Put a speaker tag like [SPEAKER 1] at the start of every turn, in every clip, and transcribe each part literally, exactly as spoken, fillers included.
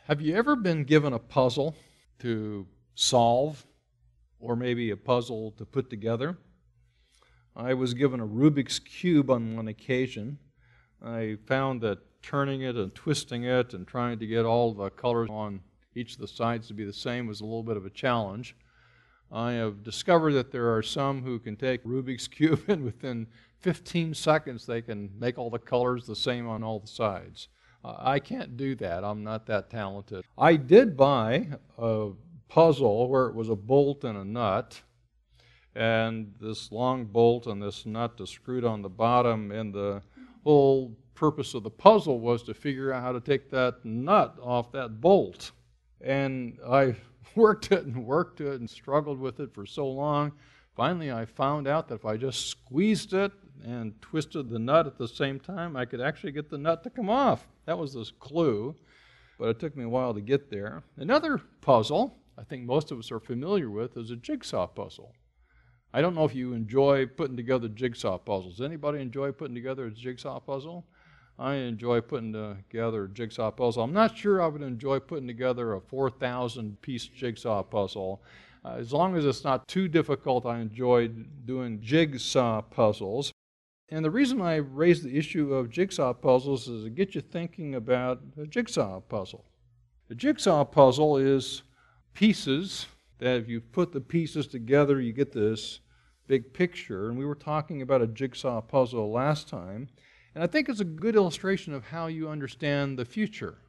[SPEAKER 1] Have you ever been given a puzzle to solve, or maybe a puzzle to put together? I was given a Rubik's Cube on one occasion. I found that turning it and twisting it and trying to get all the colors on each of the sides to be the same was a little bit of a challenge. I have discovered that there are some who can take Rubik's Cube and within fifteen seconds they can make all the colors the same on all the sides. Uh, I can't do that. I'm not that talented. I did buy a puzzle where it was a bolt and a nut, and this long bolt and this nut is screwed on the bottom, and the whole purpose of the puzzle was to figure out how to take that nut off that bolt. And I worked it and worked it and struggled with it for so long. Finally, I found out that if I just squeezed it and twisted the nut at the same time, I could actually get the nut to come off. That was this clue, but it took me a while to get there. Another puzzle I think most of us are familiar with is a jigsaw puzzle. I don't know if you enjoy putting together jigsaw puzzles. Anybody enjoy putting together a jigsaw puzzle? I enjoy putting together a jigsaw puzzle. I'm not sure I would enjoy putting together a four thousand piece jigsaw puzzle. Uh, as long as it's not too difficult, I enjoy doing jigsaw puzzles. And the reason I raise the issue of jigsaw puzzles is to get you thinking about a jigsaw puzzle. A jigsaw puzzle is pieces that if you put the pieces together, you get this big picture. And we were talking about a jigsaw puzzle last time. And I think it's a good illustration of how you understand the future.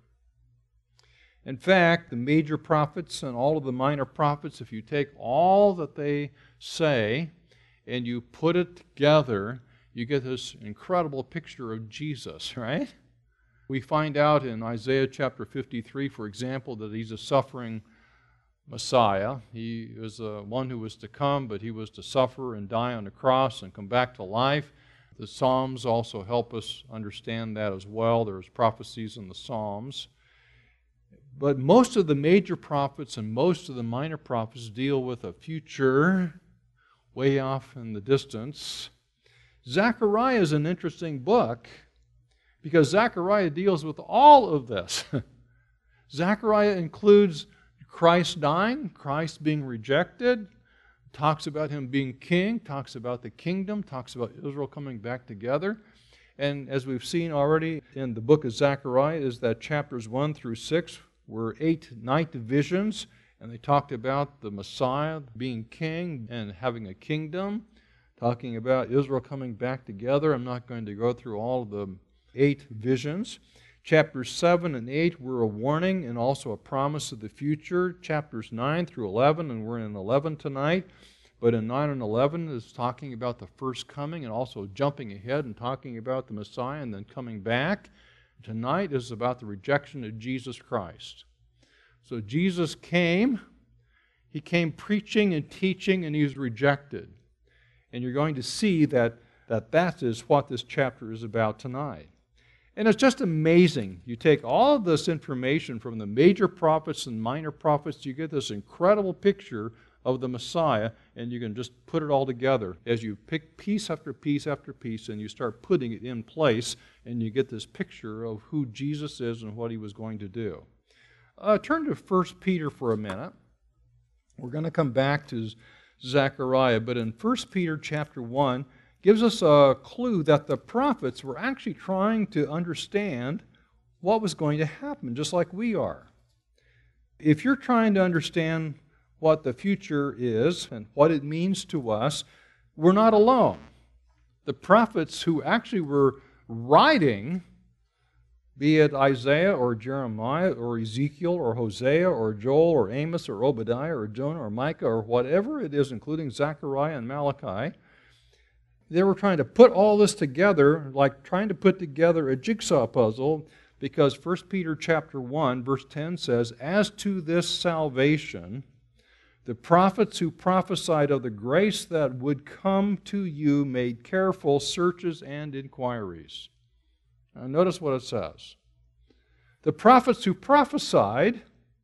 [SPEAKER 1] In fact, the major prophets and all of the minor prophets, if you take all that they say and you put it together, you get this incredible picture of Jesus, right? We find out in Isaiah chapter fifty-three, for example, that he's a suffering Messiah. He is the one who was to come, but he was to suffer and die on the cross and come back to life. The Psalms also help us understand that as well. There's prophecies in the Psalms. But most of the major prophets and most of the minor prophets deal with a future way off in the distance. Zechariah is an interesting book because Zechariah deals with all of this. Zechariah includes Christ dying, Christ being rejected, talks about him being king, talks about the kingdom, talks about Israel coming back together. And as we've seen already in the book of Zechariah, is that chapters one through six were eight night visions, and they talked about the Messiah being king and having a kingdom, talking about Israel coming back together. I'm not going to go through all of the eight visions. Chapters seven and eight were a warning and also a promise of the future. Chapters nine through eleven, and we're in eleven tonight, but in nine and eleven is talking about the first coming and also jumping ahead and talking about the Messiah and then coming back. Tonight is about the rejection of Jesus Christ. So Jesus came, he came preaching and teaching, and he was rejected. And you're going to see that that, that is what this chapter is about tonight. And it's just amazing. You take all of this information from the major prophets and minor prophets, you get this incredible picture of the Messiah, and you can just put it all together as you pick piece after piece after piece, and you start putting it in place, and you get this picture of who Jesus is and what he was going to do. Uh, turn to First Peter for a minute. We're going to come back to Zechariah, but in First Peter chapter one, gives us a clue that the prophets were actually trying to understand what was going to happen, just like we are. If you're trying to understand what the future is and what it means to us, we're not alone. The prophets who actually were writing, be it Isaiah or Jeremiah or Ezekiel or Hosea or Joel or Amos or Obadiah or Jonah or Micah or whatever it is, including Zechariah and Malachi, they were trying to put all this together, like trying to put together a jigsaw puzzle, because First Peter chapter one, verse ten says, "As to this salvation, the prophets who prophesied of the grace that would come to you made careful searches and inquiries." Now notice what it says. The prophets who prophesied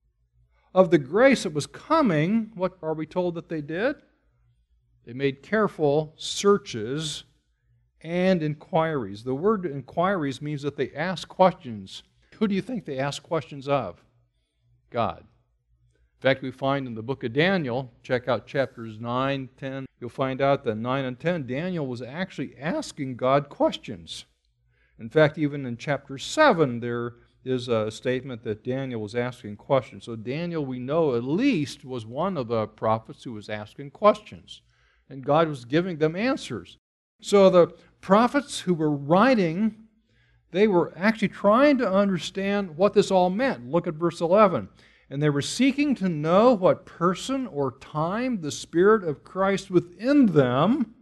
[SPEAKER 1] of the grace that was coming, what are we told that they did? They made careful searches and inquiries. The word inquiries means that they ask questions. Who do you think they ask questions of? God. In fact, we find in the book of Daniel, check out chapters nine, ten, you'll find out that nine and ten, Daniel was actually asking God questions. In fact, even in chapter seven, there is a statement that Daniel was asking questions. So Daniel, we know at least, was one of the prophets who was asking questions. And God was giving them answers. So the prophets who were writing, they were actually trying to understand what this all meant. Look at verse eleven. And they were seeking to know what person or time the Spirit of Christ within them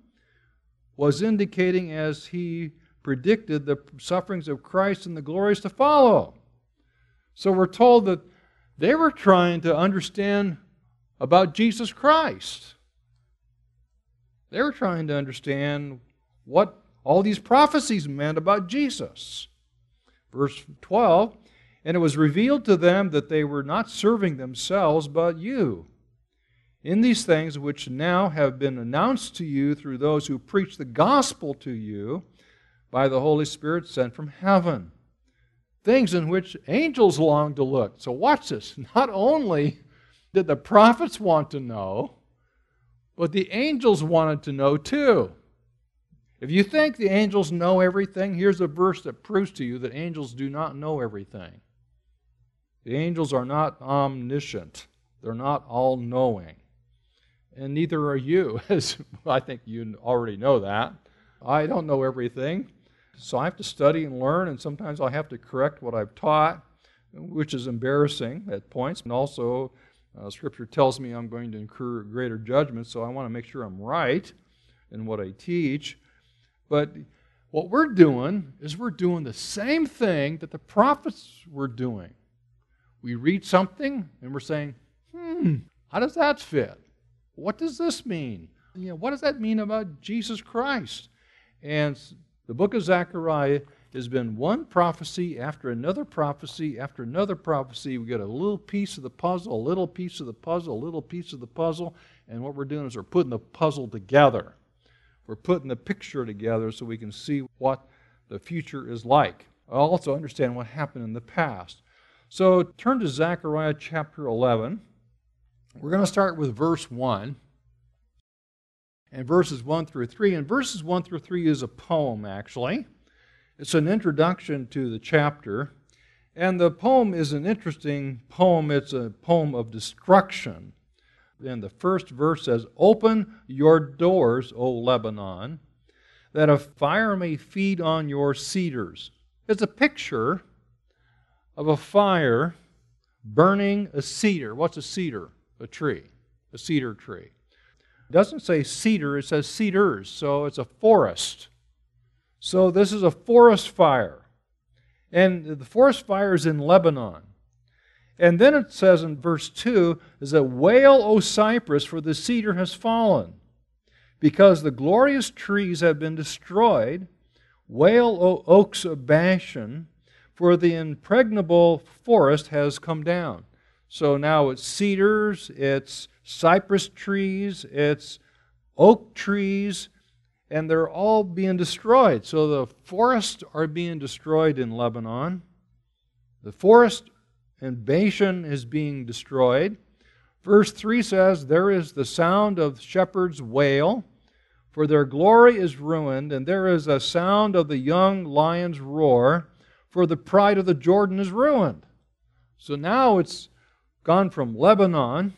[SPEAKER 1] was indicating as He predicted the sufferings of Christ and the glories to follow. So we're told that they were trying to understand about Jesus Christ. They were trying to understand what all these prophecies meant about Jesus. Verse twelve, and it was revealed to them that they were not serving themselves, but you, in these things which now have been announced to you through those who preach the gospel to you by the Holy Spirit sent from heaven. Things in which angels long to look. So watch this. Not only did the prophets want to know, but the angels wanted to know too. If you think the angels know everything, here's a verse that proves to you that angels do not know everything. The angels are not omniscient. They're not all-knowing. And neither are you, as I think you already know that. I don't know everything, so I have to study and learn, and sometimes I have to correct what I've taught, which is embarrassing at points. And also, uh, Scripture tells me I'm going to incur greater judgment, so I want to make sure I'm right in what I teach. But what we're doing is we're doing the same thing that the prophets were doing. We read something and we're saying, hmm, how does that fit? What does this mean? You know, what does that mean about Jesus Christ? And the book of Zechariah has been one prophecy after another prophecy after another prophecy. We get a little piece of the puzzle, a little piece of the puzzle, a little piece of the puzzle, and what we're doing is we're putting the puzzle together. We're putting the picture together so we can see what the future is like. I also understand what happened in the past. So turn to Zechariah chapter eleven. We're going to start with verse one. And verses one through three. And verses one through three is a poem, actually. It's an introduction to the chapter. And the poem is an interesting poem. It's a poem of destruction. And the first verse says, "Open your doors, O Lebanon, that a fire may feed on your cedars." It's a picture of a fire burning a cedar. What's a cedar? A tree. A cedar tree. It doesn't say cedar, it says cedars, so it's a forest. So this is a forest fire. And the forest fire is in Lebanon. And then it says in verse two, is that wail, O cypress, for the cedar has fallen, because the glorious trees have been destroyed. Wail, O oaks of Bashan, for the impregnable forest has come down. So now it's cedars, it's cypress trees, it's oak trees, and they're all being destroyed. So the forests are being destroyed in Lebanon. The forest in Bashan is being destroyed. Verse three says, "There is the sound of shepherds' wail, for their glory is ruined, and there is a sound of the young lion's roar, for the pride of the Jordan is ruined." So now it's gone from Lebanon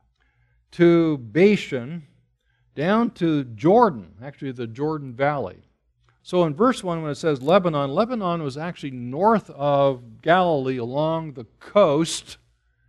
[SPEAKER 1] to Bashan, down to Jordan, actually the Jordan Valley. So in verse one, when it says Lebanon, Lebanon was actually north of Galilee along the coast.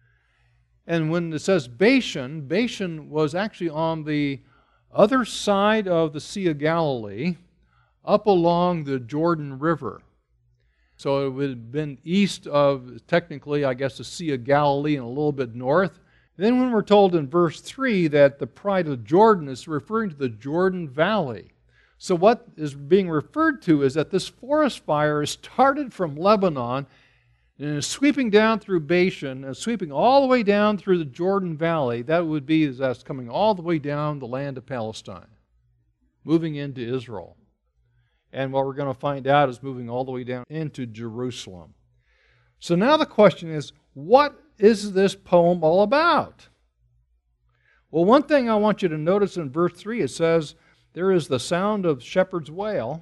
[SPEAKER 1] And when it says Bashan, Bashan was actually on the other side of the Sea of Galilee, up along the Jordan River. So it would have been east of, technically, I guess, the Sea of Galilee and a little bit north. Then when we're told in verse three that the pride of Jordan is referring to the Jordan Valley. So what is being referred to is that this forest fire is started from Lebanon and is sweeping down through Bashan and sweeping all the way down through the Jordan Valley. That would be as that's coming all the way down the land of Palestine, moving into Israel. And what we're going to find out is moving all the way down into Jerusalem. So now the question is, what is this poem all about? Well, one thing I want you to notice in verse three, it says, there is the sound of shepherd's wail,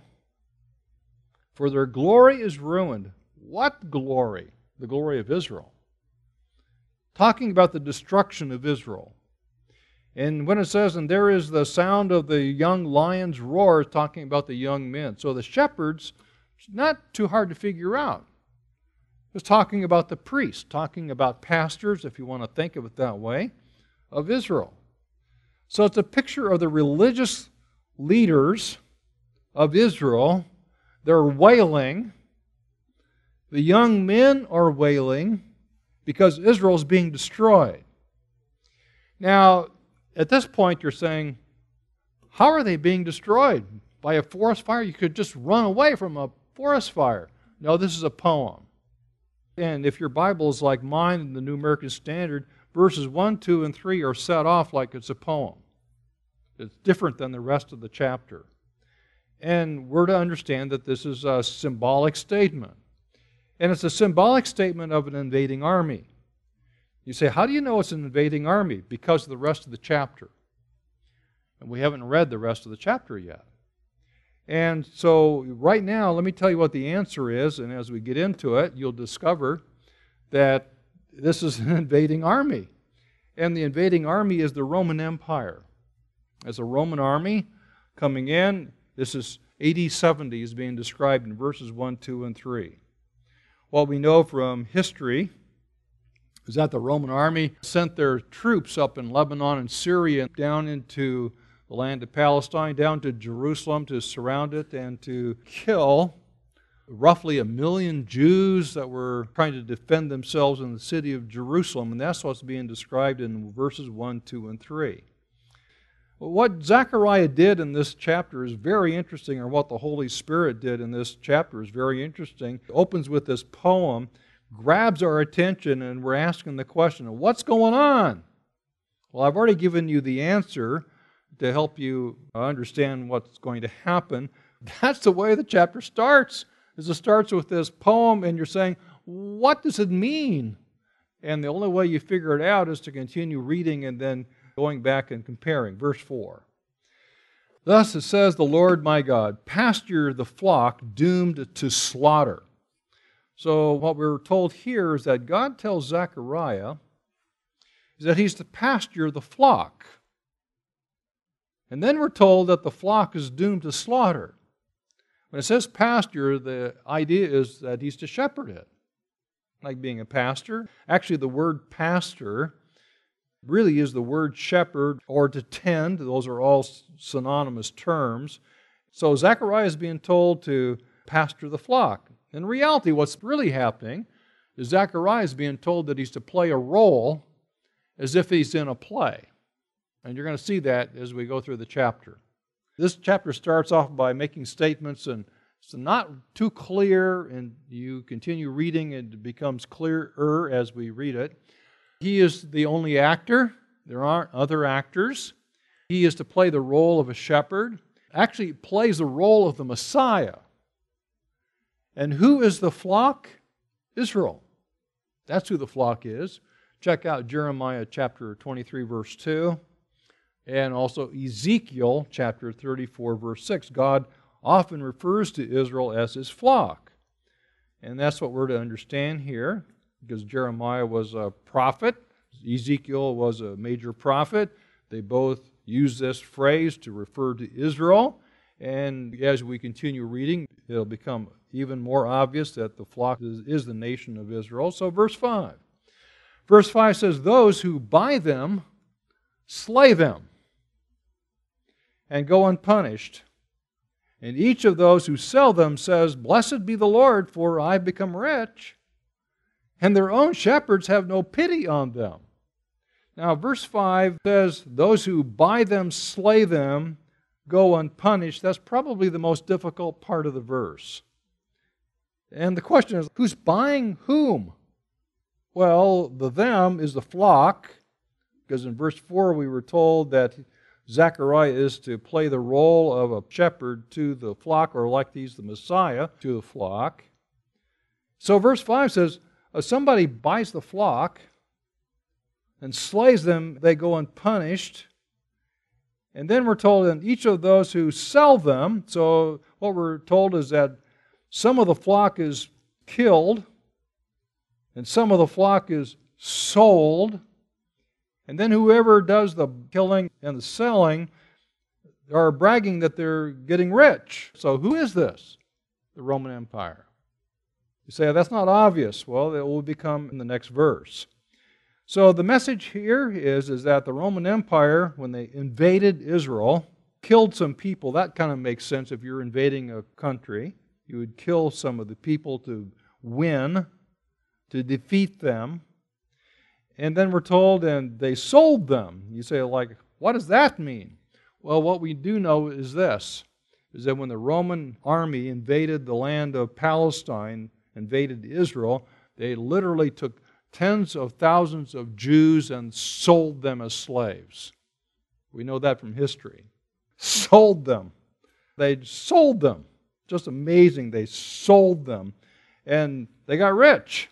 [SPEAKER 1] for their glory is ruined. What glory? The glory of Israel. Talking about the destruction of Israel. And when it says, and there is the sound of the young lion's roar, talking about the young men. So the shepherds, not too hard to figure out. It's talking about the priests, talking about pastors, if you want to think of it that way, of Israel. So it's a picture of the religious leaders of Israel. They're wailing. The young men are wailing because Israel is being destroyed. Now, at this point, you're saying, how are they being destroyed? By a forest fire? You could just run away from a forest fire. No, this is a poem. And if your Bible is like mine in the New American Standard, verses one, two, and three are set off like it's a poem. It's different than the rest of the chapter. And we're to understand that this is a symbolic statement. And it's a symbolic statement of an invading army. You say, how do you know it's an invading army? Because of the rest of the chapter. And we haven't read the rest of the chapter yet. And so right now, let me tell you what the answer is, and as we get into it, you'll discover that this is an invading army. And the invading army is the Roman Empire. As a Roman army coming in, this is A D seventy is being described in verses one, two, and three. What we know from history is that the Roman army sent their troops up in Lebanon and Syria down into the land of Palestine, down to Jerusalem to surround it and to kill roughly a million Jews that were trying to defend themselves in the city of Jerusalem. And that's what's being described in verses one, two, and three. What Zechariah did in this chapter is very interesting, or what the Holy Spirit did in this chapter is very interesting. It opens with this poem, grabs our attention, and we're asking the question, what's going on? Well, I've already given you the answer to help you understand what's going to happen. That's the way the chapter starts. Is it starts with this poem, and you're saying, what does it mean? And the only way you figure it out is to continue reading and then going back and comparing. Verse four. Thus it says, the Lord my God, pasture the flock doomed to slaughter. So what we're told here is that God tells Zechariah is that he's to pasture the flock. And then we're told that the flock is doomed to slaughter. When it says pasture, the idea is that he's to shepherd it, like being a pastor. Actually, the word pastor really is the word shepherd or to tend. Those are all synonymous terms. So Zechariah is being told to pasture the flock. In reality, what's really happening is Zechariah is being told that he's to play a role as if he's in a play. And you're going to see that as we go through the chapter. This chapter starts off by making statements, and it's not too clear, and you continue reading, and it becomes clearer as we read it. He is the only actor. There aren't other actors. He is to play the role of a shepherd. Actually, plays the role of the Messiah. And who is the flock? Israel. That's who the flock is. Check out Jeremiah chapter twenty-three, verse two. And also Ezekiel chapter thirty-four, verse six. God often refers to Israel as his flock. And that's what we're to understand here, because Jeremiah was a prophet. Ezekiel was a major prophet. They both use this phrase to refer to Israel. And as we continue reading, it'll become even more obvious that the flock is, is the nation of Israel. So verse five. Verse five says, those who buy them slay them and go unpunished. And each of those who sell them says, blessed be the Lord, for I've become rich. And their own shepherds have no pity on them. Now, verse five says, those who buy them slay them, go unpunished. That's probably the most difficult part of the verse. And the question is, who's buying whom? Well, the them is the flock, because in verse four we were told that Zechariah is to play the role of a shepherd to the flock, or like he's the Messiah to the flock. So verse five says, uh, somebody buys the flock, and slays them, they go unpunished. And then we're told, and each of those who sell them, so what we're told is that some of the flock is killed, and some of the flock is sold, and then whoever does the killing and the selling are bragging that they're getting rich. So who is this? The Roman Empire. You say, that's not obvious. Well, it will become in the next verse. So the message here is, is that the Roman Empire, when they invaded Israel, killed some people. That kind of makes sense. If you're invading a country, you would kill some of the people to win, to defeat them. And then we're told, and they sold them. You say, like, what does that mean? Well, what we do know is this, is that when the Roman army invaded the land of Palestine, invaded Israel, they literally took tens of thousands of Jews and sold them as slaves. We know that from history. Sold them. They sold them. Just amazing. They sold them. And they got rich.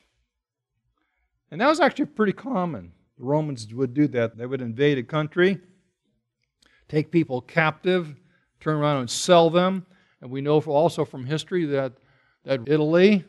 [SPEAKER 1] And that was actually pretty common. The Romans would do that. They would invade a country, take people captive, turn around and sell them. And we know also from history that, that Italy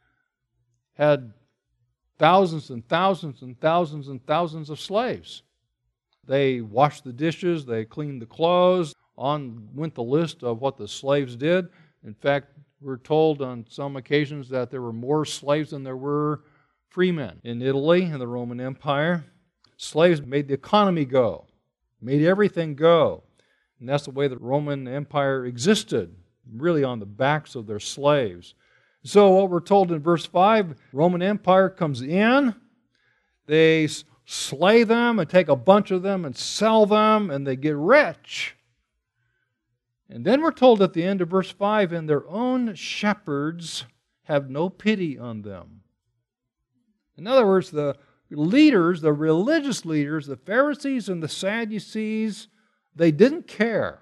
[SPEAKER 1] had thousands and thousands and thousands and thousands of slaves. They washed the dishes, they cleaned the clothes. On went the list of what the slaves did. In fact, we're told on some occasions that there were more slaves than there were free men in Italy and the Roman Empire. Slaves made the economy go, made everything go. And that's the way the Roman Empire existed, really on the backs of their slaves. So what we're told in verse five, Roman Empire comes in, they slay them and take a bunch of them and sell them, and they get rich. And then we're told at the end of verse five, and their own shepherds have no pity on them. In other words, the leaders, the religious leaders, the Pharisees and the Sadducees, they didn't care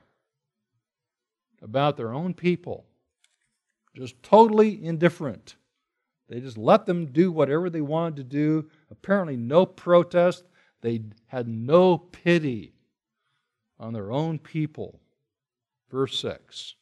[SPEAKER 1] about their own people. Just totally indifferent. They just let them do whatever they wanted to do. Apparently no protest. They had no pity on their own people. Verse six.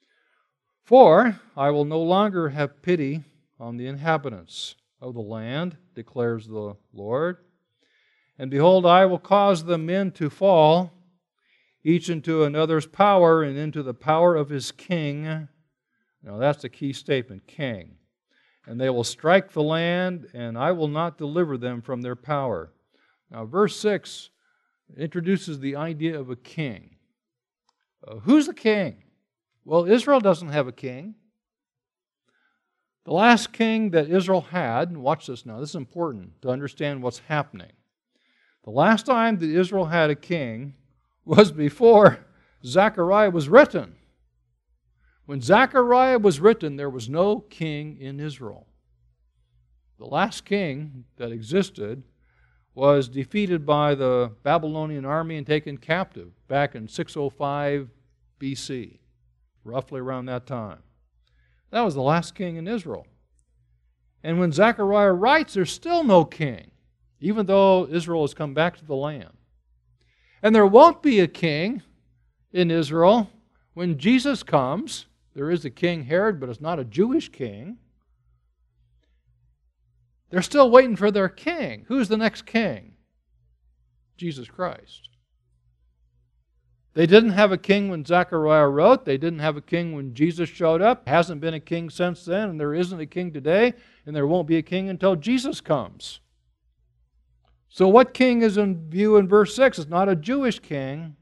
[SPEAKER 1] For I will no longer have pity on the inhabitants of the land, declares the Lord. And behold, I will cause the men to fall, each into another's power and into the power of his king. Now that's the key statement, king. And they will strike the land, and I will not deliver them from their power. Now verse six introduces the idea of a king. Uh, who's the king? Well, Israel doesn't have a king. The last king that Israel had, and watch this now, this is important to understand what's happening. The last time that Israel had a king was before Zechariah was written. When Zechariah was written, there was no king in Israel. The last king that existed was defeated by the Babylonian army and taken captive back in six oh five B C, roughly around that time. That was the last king in Israel. And when Zechariah writes, there's still no king, even though Israel has come back to the land. And there won't be a king in Israel when Jesus comes. There is a king Herod, but it's not a Jewish king. They're still waiting for their king. Who's the next king? Jesus Christ. They didn't have a king when Zechariah wrote. They didn't have a king when Jesus showed up. Hasn't been a king since then, and there isn't a king today, and there won't be a king until Jesus comes. So what king is in view in verse six? It's not a Jewish king.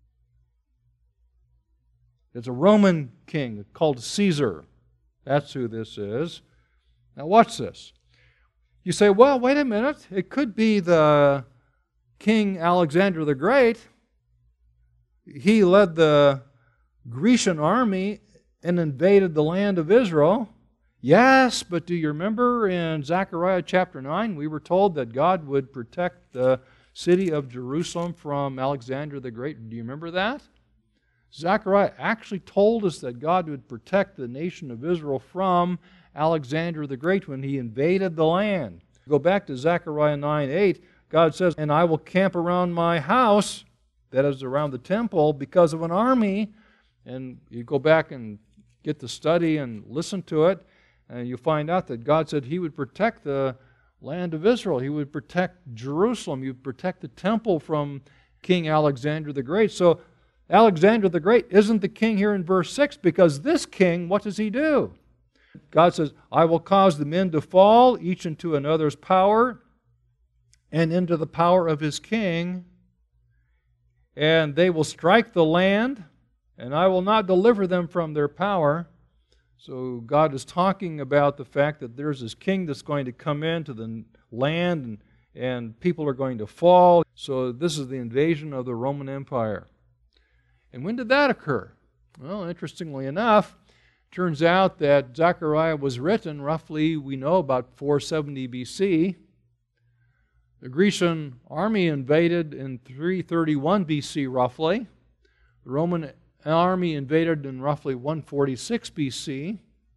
[SPEAKER 1] It's a Roman king called Caesar. That's who this is. Now watch this. You say, well, wait a minute. It could be the King Alexander the Great. He led the Grecian army and invaded the land of Israel. Yes, but do you remember in Zechariah chapter nine, we were told that God would protect the city of Jerusalem from Alexander the Great. Do you remember that? Zechariah actually told us that God would protect the nation of Israel from Alexander the Great when he invaded the land. Go back to Zechariah nine eight. God says, and I will camp around my house, that is around the temple, because of an army. And you go back and get to study and listen to it, and you find out that God said He would protect the land of Israel. He would protect Jerusalem. He would protect the temple from King Alexander the Great. So Alexander the Great isn't the king here in verse six, because this king, what does he do? God says, I will cause the men to fall, each into another's power, and into the power of his king, and they will strike the land, and I will not deliver them from their power. So God is talking about the fact that there's this king that's going to come into the land, and, and people are going to fall. So this is the invasion of the Roman Empire. And when did that occur? Well, interestingly enough, it turns out that Zechariah was written roughly, we know, about four seventy B C. The Grecian army invaded in three thirty-one B C roughly. The Roman army invaded in roughly one forty-six B C.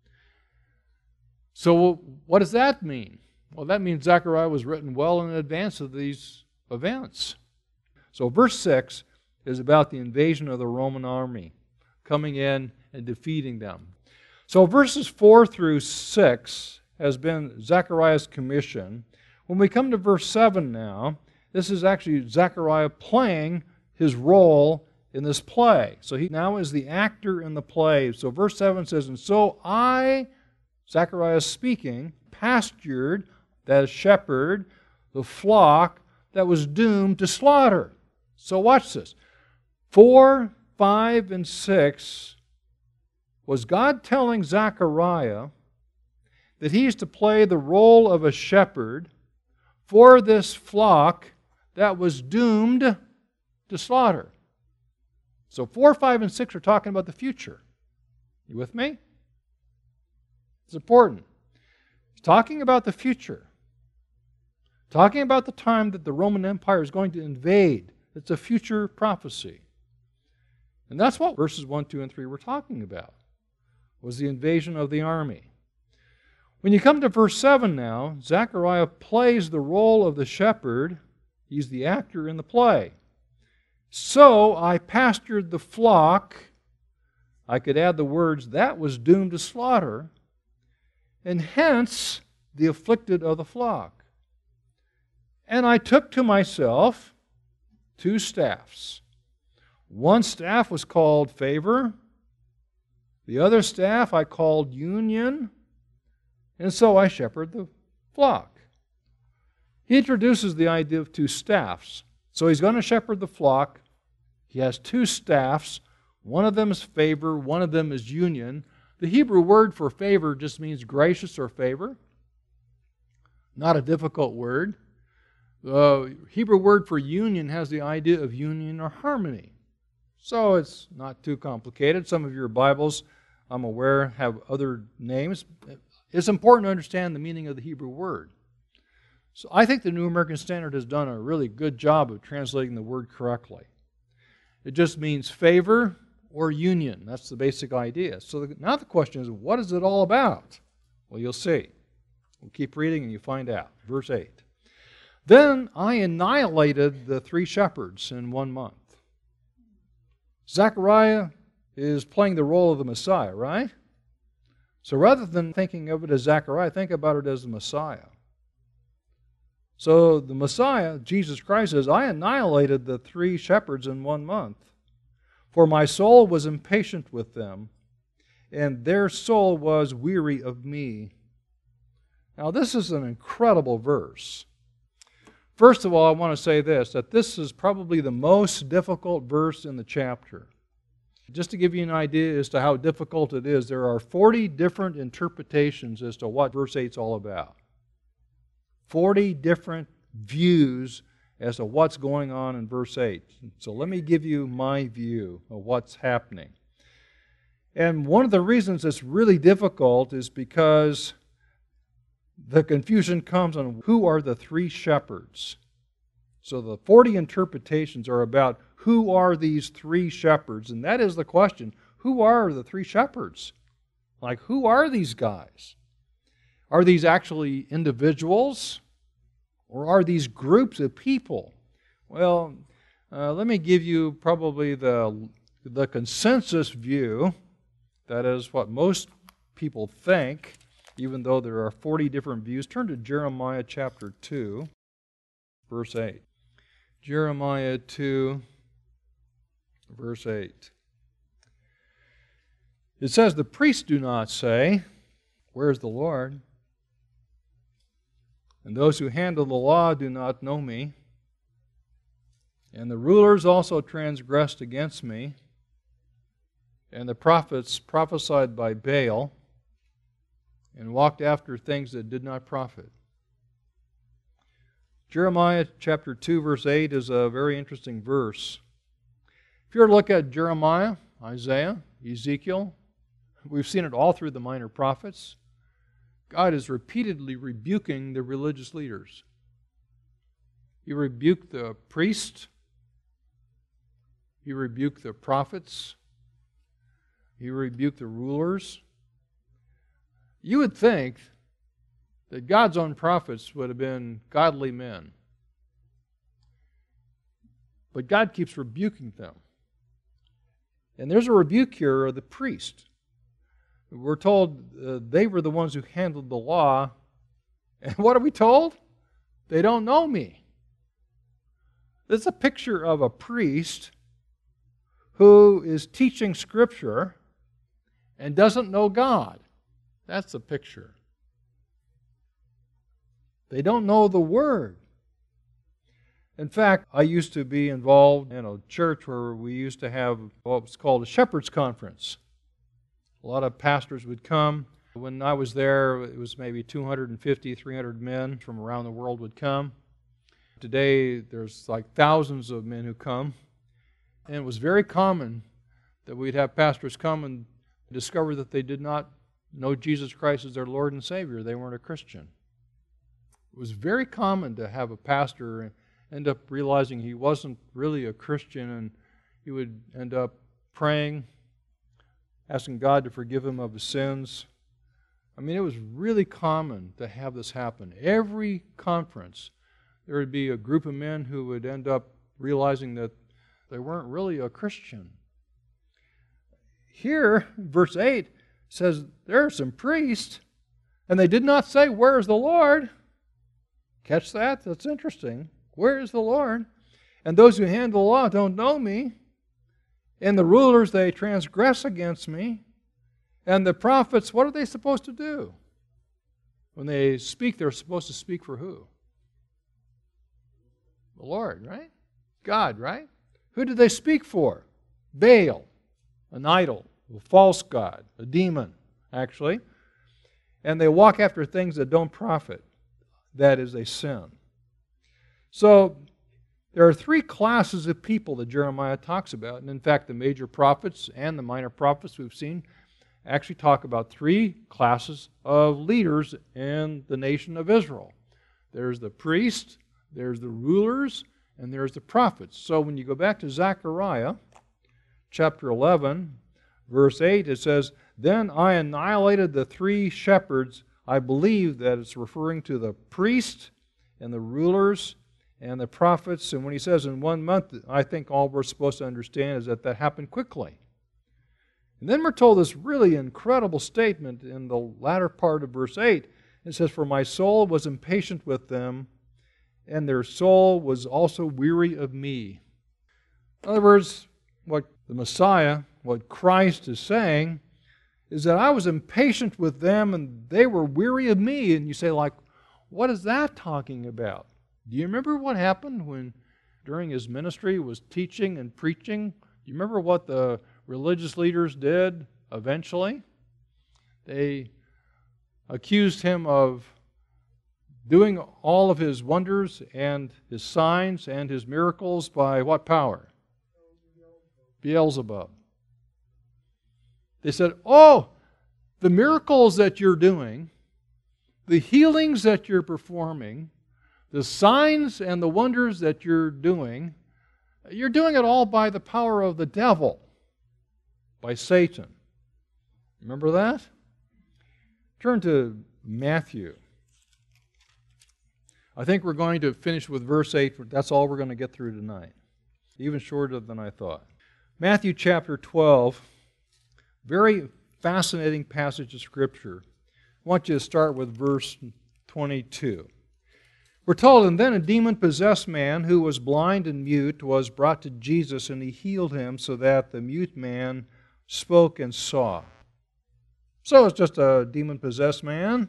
[SPEAKER 1] So what does that mean? Well, that means Zechariah was written well in advance of these events. So verse six is about the invasion of the Roman army, coming in and defeating them. So verses four through six has been Zechariah's commission. When we come to verse seven now, this is actually Zechariah playing his role in this play. So he now is the actor in the play. So verse seven says, and so I, Zechariah speaking, pastured, that is shepherd, the flock that was doomed to slaughter. So watch this. Four, five, and six was God telling Zechariah that he is to play the role of a shepherd for this flock that was doomed to slaughter. So four, five, and six are talking about the future. You with me? It's important. It's talking about the future. Talking about the time that the Roman Empire is going to invade. It's a future prophecy. And that's what verses one, two, and three were talking about, was the invasion of the army. When you come to verse seven now, Zechariah plays the role of the shepherd. He's the actor in the play. So I pastured the flock. I could add the words, that was doomed to slaughter, and hence the afflicted of the flock. And I took to myself two staffs. One staff was called favor. The other staff I called union. And so I shepherd the flock. He introduces the idea of two staffs. So he's going to shepherd the flock. He has two staffs. One of them is favor, one of them is union. The Hebrew word for favor just means gracious or favor. Not a difficult word. The Hebrew word for union has the idea of union or harmony. So it's not too complicated. Some of your Bibles, I'm aware, have other names. It's important to understand the meaning of the Hebrew word. So I think the New American Standard has done a really good job of translating the word correctly. It just means favor or union. That's the basic idea. So the, now the question is, what is it all about? Well, you'll see. We'll keep reading and you find out. Verse eight. Then I annihilated the three shepherds in one month. Zechariah is playing the role of the Messiah, right? So rather than thinking of it as Zechariah, think about it as the Messiah. So the Messiah, Jesus Christ, says, I annihilated the three shepherds in one month, for my soul was impatient with them, and their soul was weary of me. Now this is an incredible verse. First of all, I want to say this, that this is probably the most difficult verse in the chapter. Just to give you an idea as to how difficult it is, there are forty different interpretations as to what verse eight is all about. forty different views as to what's going on in verse eight. So let me give you my view of what's happening. And one of the reasons it's really difficult is because the confusion comes on who are the three shepherds. So the forty interpretations are about who are these three shepherds, and that is the question. Who are the three shepherds? Like, who are these guys? Are these actually individuals? Or are these groups of people? Well, uh, let me give you probably the, the consensus view. That is what most people think, even though there are forty different views. Turn to Jeremiah chapter two, verse eight. Jeremiah two, verse eight. It says, "The priests do not say, 'Where is the Lord?' And those who handle the law do not know me. And the rulers also transgressed against me. And the prophets prophesied by Baal and walked after things that did not profit." Jeremiah chapter two, verse eight is a very interesting verse. If you were to look at Jeremiah, Isaiah, Ezekiel, we've seen it all through the minor prophets. God is repeatedly rebuking the religious leaders. He rebuked the priests. He rebuked the prophets. He rebuked the rulers. You would think that God's own prophets would have been godly men. But God keeps rebuking them. And there's a rebuke here of the priest. We're told uh, they were the ones who handled the law. And what are we told? They don't know me. This is a picture of a priest who is teaching Scripture and doesn't know God. That's the picture. They don't know the Word. In fact, I used to be involved in a church where we used to have what was called a shepherd's conference. A lot of pastors would come. When I was there, it was maybe two hundred fifty, three hundred men from around the world would come. Today, there's like thousands of men who come. And it was very common that we'd have pastors come and discover that they did not know Jesus Christ as their Lord and Savior. They weren't a Christian. It was very common to have a pastor end up realizing he wasn't really a Christian, and he would end up praying, asking God to forgive him of his sins. I mean, it was really common to have this happen. Every conference, there would be a group of men who would end up realizing that they weren't really a Christian. Here, verse eight says, there are some priests, and they did not say, "Where is the Lord?" Catch that? That's interesting. Where is the Lord? And those who handle the law don't know me. And the rulers, they transgress against me. And the prophets, what are they supposed to do? When they speak, they're supposed to speak for who? The Lord, right? God, right? Who did they speak for? Baal, an idol, a false god, a demon, actually. And they walk after things that don't profit. That is a sin. So, there are three classes of people that Jeremiah talks about. And in fact, the major prophets and the minor prophets we've seen actually talk about three classes of leaders in the nation of Israel. There's the priests, there's the rulers, and there's the prophets. So when you go back to Zechariah chapter eleven, verse eight, it says, "Then I annihilated the three shepherds." I believe that it's referring to the priests and the rulers and the prophets. And when he says in one month, I think all we're supposed to understand is that that happened quickly. And then we're told this really incredible statement in the latter part of verse eight. It says, "For my soul was impatient with them, and their soul was also weary of me." In other words, what the Messiah, what Christ is saying, is that I was impatient with them and they were weary of me. And you say, like, what is that talking about? Do you remember what happened when, during his ministry, he was teaching and preaching? Do you remember what the religious leaders did eventually? They accused him of doing all of his wonders and his signs and his miracles by what power? Beelzebub. They said, "Oh, the miracles that you're doing, the healings that you're performing, the signs and the wonders that you're doing, you're doing it all by the power of the devil, by Satan." Remember that? Turn to Matthew. I think we're going to finish with verse eight. That's all we're going to get through tonight. Even shorter than I thought. Matthew chapter twelve, very fascinating passage of Scripture. I want you to start with verse twenty-two. We're told, and then a demon-possessed man who was blind and mute was brought to Jesus, and he healed him so that the mute man spoke and saw. So it's just a demon-possessed man.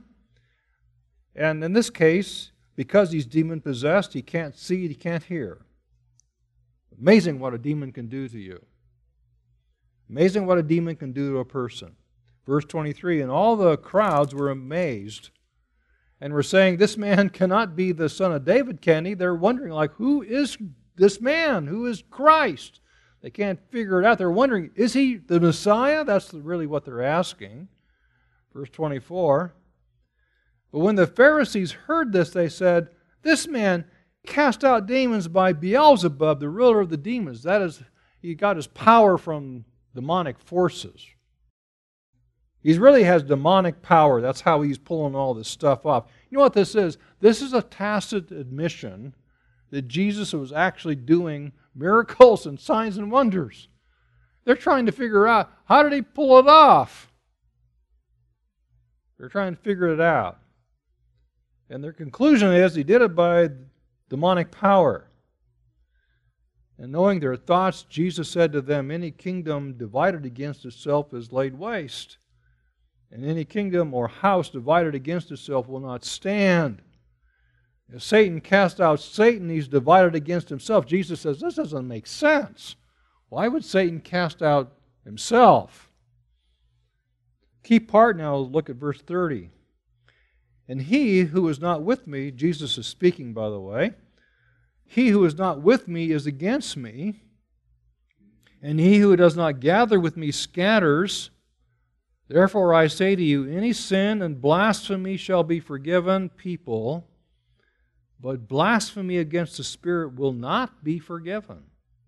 [SPEAKER 1] And in this case, because he's demon-possessed, he can't see, he can't hear. Amazing what a demon can do to you. Amazing what a demon can do to a person. Verse twenty-three, and all the crowds were amazed and were saying, this man cannot be the son of David, can he? They're wondering, like, who is this man? Who is Christ? They can't figure it out. They're wondering, is he the Messiah? That's really what they're asking. Verse twenty-four, but when the Pharisees heard this, they said, this man cast out demons by Beelzebub, the ruler of the demons. That is, he got his power from demonic forces. He really has demonic power. That's how he's pulling all this stuff off. You know what this is? This is a tacit admission that Jesus was actually doing miracles and signs and wonders. They're trying to figure out, how did he pull it off? They're trying to figure it out. And their conclusion is he did it by demonic power. And knowing their thoughts, Jesus said to them, any kingdom divided against itself is laid waste. And any kingdom or house divided against itself will not stand. If Satan cast out Satan, he's divided against himself. Jesus says, this doesn't make sense. Why would Satan cast out himself? Key part now, look at verse thirty. And he who is not with me, Jesus is speaking, by the way, he who is not with me is against me, and he who does not gather with me scatters. Therefore I say to you, any sin and blasphemy shall be forgiven people, but blasphemy against the Spirit will not be forgiven.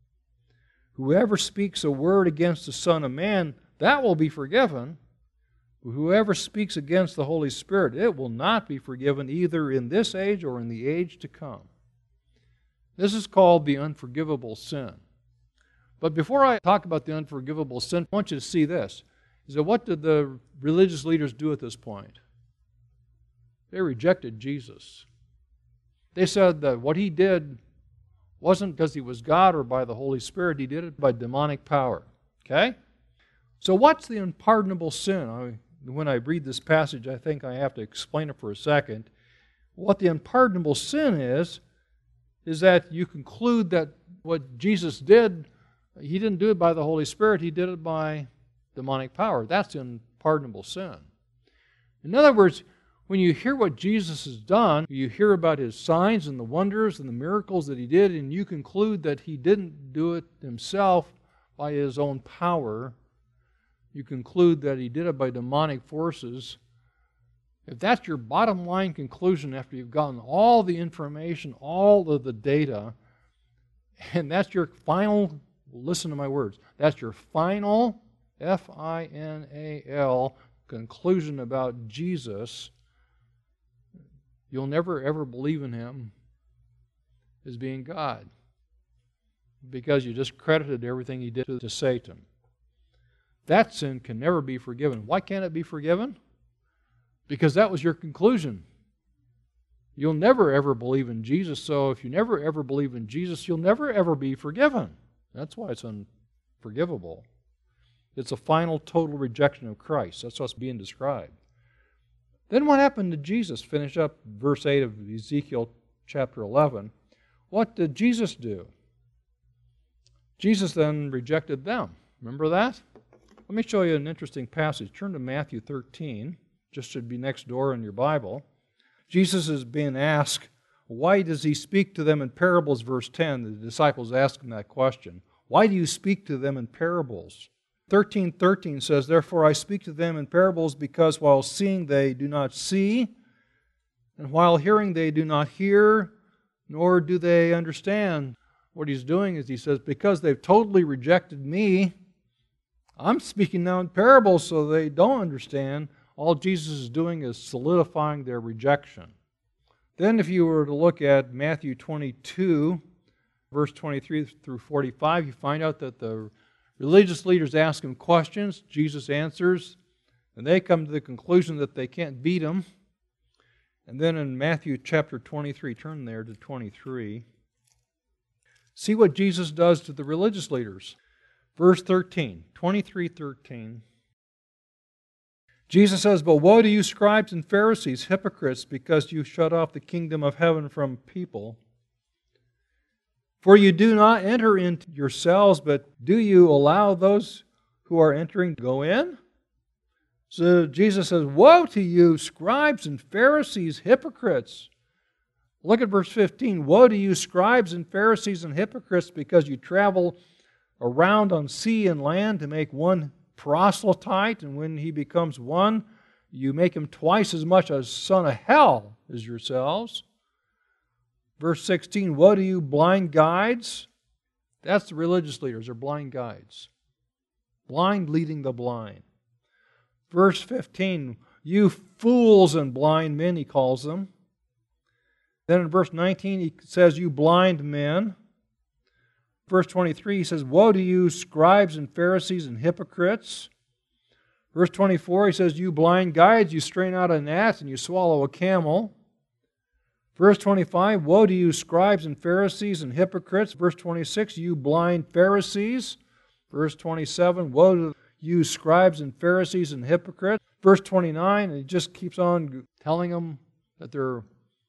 [SPEAKER 1] Whoever speaks a word against the Son of Man, that will be forgiven. But whoever speaks against the Holy Spirit, it will not be forgiven either in this age or in the age to come. This is called the unforgivable sin. But before I talk about the unforgivable sin, I want you to see this. Is that what did the religious leaders do at this point? They rejected Jesus. They said that what he did wasn't because he was God or by the Holy Spirit. He did it by demonic power. Okay? So what's the unpardonable sin? I, when I read this passage, I think I have to explain it for a second. What the unpardonable sin is, is that you conclude that what Jesus did, he didn't do it by the Holy Spirit, he did it by demonic power. That's unpardonable sin. In other words, when you hear what Jesus has done, you hear about his signs and the wonders and the miracles that he did, and you conclude that he didn't do it himself by his own power, you conclude that he did it by demonic forces. If that's your bottom line conclusion after you've gotten all the information, all of the data, and that's your final, listen to my words, that's your final, F I N A L, conclusion about Jesus, you'll never ever believe in him as being God, because you discredited everything he did to Satan. That sin can never be forgiven. Why can't it be forgiven? Because that was your conclusion. You'll never ever believe in Jesus, so if you never ever believe in Jesus, you'll never ever be forgiven. That's why it's unforgivable. It's a final, total rejection of Christ. That's what's being described. Then what happened to Jesus? Finish up verse eight of Ezekiel chapter eleven. What did Jesus do? Jesus then rejected them. Remember that? Let me show you an interesting passage. Turn to Matthew thirteen. Just should be next door in your Bible. Jesus is being asked, why does he speak to them in parables? Verse ten, the disciples ask him that question. Why do you speak to them in parables? thirteen thirteen says, therefore I speak to them in parables because while seeing they do not see, and while hearing they do not hear, nor do they understand. What he's doing is he says, because they've totally rejected me, I'm speaking now in parables so they don't understand. All Jesus is doing is solidifying their rejection. Then if you were to look at Matthew twenty-two, verse twenty-three through forty-five, you find out that the religious leaders ask him questions. Jesus answers, and they come to the conclusion that they can't beat him. And then in Matthew chapter twenty-three, turn there to twenty-three, see what Jesus does to the religious leaders. Verse thirteen, twenty-three thirteen. Jesus says, "But woe to you, scribes and Pharisees, hypocrites, because you shut off the kingdom of heaven from people. For you do not enter into yourselves, but do you allow those who are entering to go in?" So Jesus says, "Woe to you, scribes and Pharisees, hypocrites." Look at verse fifteen. "Woe to you, scribes and Pharisees and hypocrites, because you travel around on sea and land to make one proselyte, and when he becomes one, you make him twice as much a son of hell as yourselves." Verse sixteen, "Woe to you, blind guides." That's the religious leaders, they're blind guides. Blind leading the blind. Verse fifteen, "You fools and blind men," he calls them. Then in verse nineteen, he says, "You blind men." Verse twenty-three, he says, "Woe to you, scribes and Pharisees and hypocrites." Verse twenty-four, he says, "You blind guides, you strain out a gnat and you swallow a camel." Verse twenty-five, "Woe to you, scribes and Pharisees and hypocrites." Verse twenty-six, "You blind Pharisees." Verse twenty-seven, "Woe to you, scribes and Pharisees and hypocrites." Verse twenty-nine, and he just keeps on telling them that they're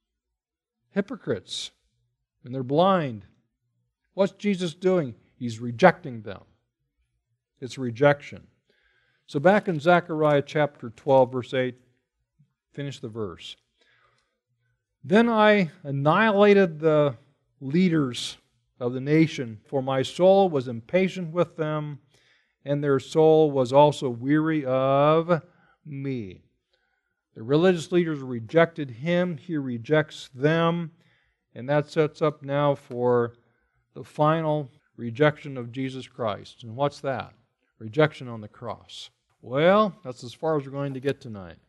[SPEAKER 1] hypocrites and they're blind. What's Jesus doing? He's rejecting them. It's rejection. So back in Zechariah chapter twelve, verse eight, finish the verse. "Then I annihilated the leaders of the nation, for my soul was impatient with them, and their soul was also weary of me." The religious leaders rejected him, he rejects them, and that sets up now for the final rejection of Jesus Christ. And what's that? Rejection on the cross. Well, that's as far as we're going to get tonight.